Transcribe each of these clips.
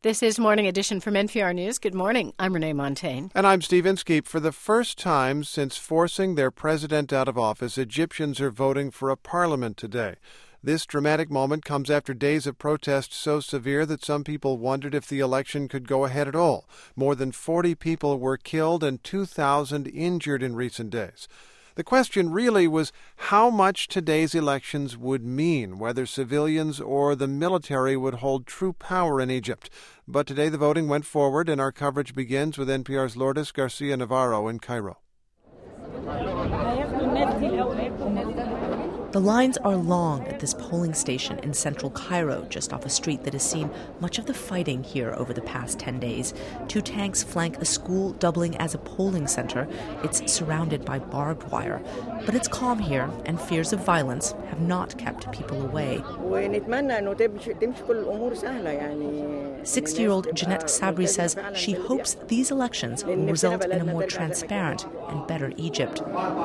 This is Morning Edition from NPR News. Good morning. I'm Renee Montagne. And I'm Steve Inskeep. For the first time since forcing their president out of office, Egyptians are voting for a parliament today. This dramatic moment comes after days of protest so severe that some people wondered if the election could go ahead at all. More than 40 people were killed and 2,000 injured in recent days. The question really was how much today's elections would mean, whether civilians or the military would hold true power in Egypt. But today the voting went forward, and our coverage begins with NPR's Lourdes Garcia Navarro in Cairo. The lines are long at this polling station in central Cairo, just off a street that has seen much of the fighting here over the past 10 days. 2 tanks flank a school doubling as a polling center. It's surrounded by barbed wire. But it's calm here, and fears of violence have not kept people away. 60-year-old Jeanette Sabri says she hopes these elections will result in a more transparent and better Egypt.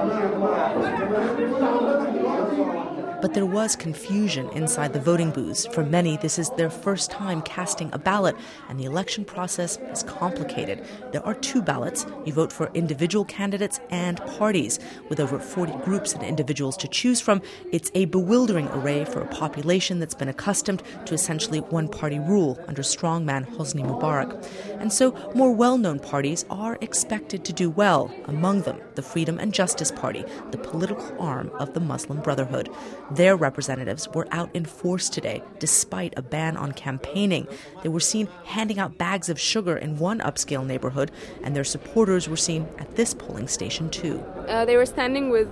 But there was confusion inside the voting booths. For many, this is their first time casting a ballot, and the election process is complicated. There are 2 ballots. You vote for individual candidates and parties. With over 40 groups and individuals to choose from, it's a bewildering array for a population that's been accustomed to essentially one-party rule under strongman Hosni Mubarak. And so more well-known parties are expected to do well. Among them, the Freedom and Justice Party, the political arm of the Muslim Brotherhood. Their representatives were out in force today, despite a ban on campaigning. They were seen handing out bags of sugar in one upscale neighborhood, and their supporters were seen at this polling station too. They were standing with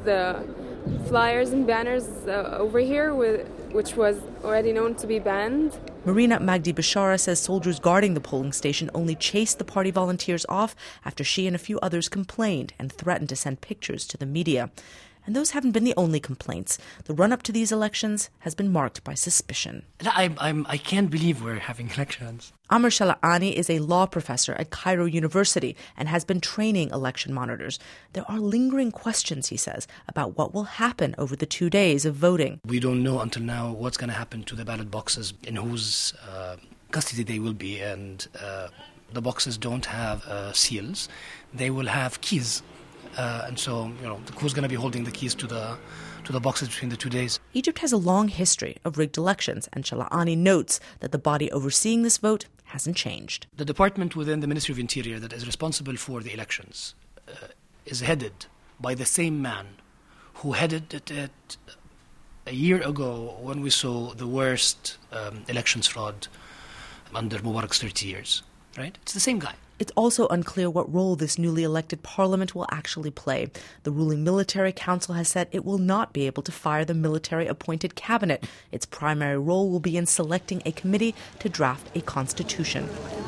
flyers and banners over here, which was already known to be banned. Marina Magdi Bashara says soldiers guarding the polling station only chased the party volunteers off after she and a few others complained and threatened to send pictures to the media. And those haven't been the only complaints. The run-up to these elections has been marked by suspicion. I can't believe we're having elections. Amr Shala'ani is a law professor at Cairo University and has been training election monitors. There are lingering questions, he says, about what will happen over the 2 days of voting. We don't know until now what's going to happen to the ballot boxes, in whose custody they will be. And the boxes don't have seals. They will have keys. And so, who's going to be holding the keys to the boxes between the 2 days? Egypt has a long history of rigged elections, and Shala'ani notes that the body overseeing this vote hasn't changed. The department within the Ministry of Interior that is responsible for the elections is headed by the same man who headed it a year ago when we saw the worst elections fraud under Mubarak's 30 years. Right? It's the same guy. It's also unclear what role this newly elected parliament will actually play. The ruling military council has said it will not be able to fire the military-appointed cabinet. Its primary role will be in selecting a committee to draft a constitution.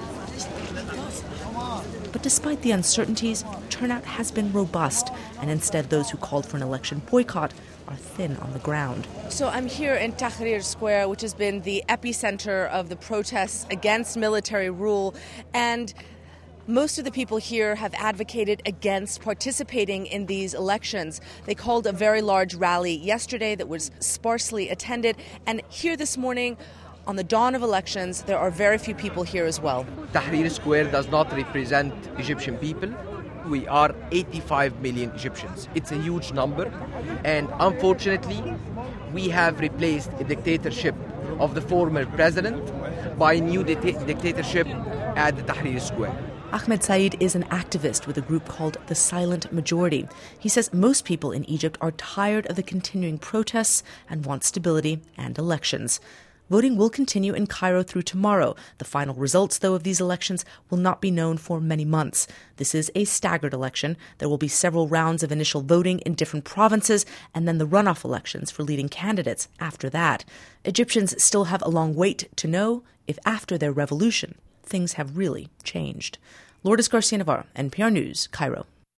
But despite the uncertainties, turnout has been robust, and instead those who called for an election boycott are thin on the ground. So I'm here in Tahrir Square, which has been the epicenter of the protests against military rule, and most of the people here have advocated against participating in these elections. They called a very large rally yesterday that was sparsely attended, and here this morning, on the dawn of elections, there are very few people here as well. Tahrir Square does not represent Egyptian people. We are 85 million Egyptians. It's a huge number, and unfortunately, we have replaced a dictatorship of the former president by a new dictatorship at the Tahrir Square. Ahmed Said is an activist with a group called The Silent Majority. He says most people in Egypt are tired of the continuing protests and want stability and elections. Voting will continue in Cairo through tomorrow. The final results, though, of these elections will not be known for many months. This is a staggered election. There will be several rounds of initial voting in different provinces and then the runoff elections for leading candidates after that. Egyptians still have a long wait to know if after their revolution, things have really changed. Lourdes Garcia Navarro, NPR News, Cairo.